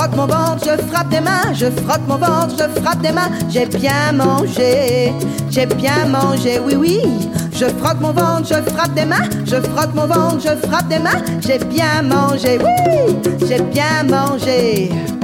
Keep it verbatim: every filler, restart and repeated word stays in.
frotte mon ventre, je frappe des mains, je frotte mon ventre, je frappe des mains. J'ai bien mangé, j'ai bien mangé, oui, oui. Je frotte mon ventre, je frappe des mains, je frotte mon ventre, je frappe des mains. J'ai bien mangé, oui, j'ai bien mangé.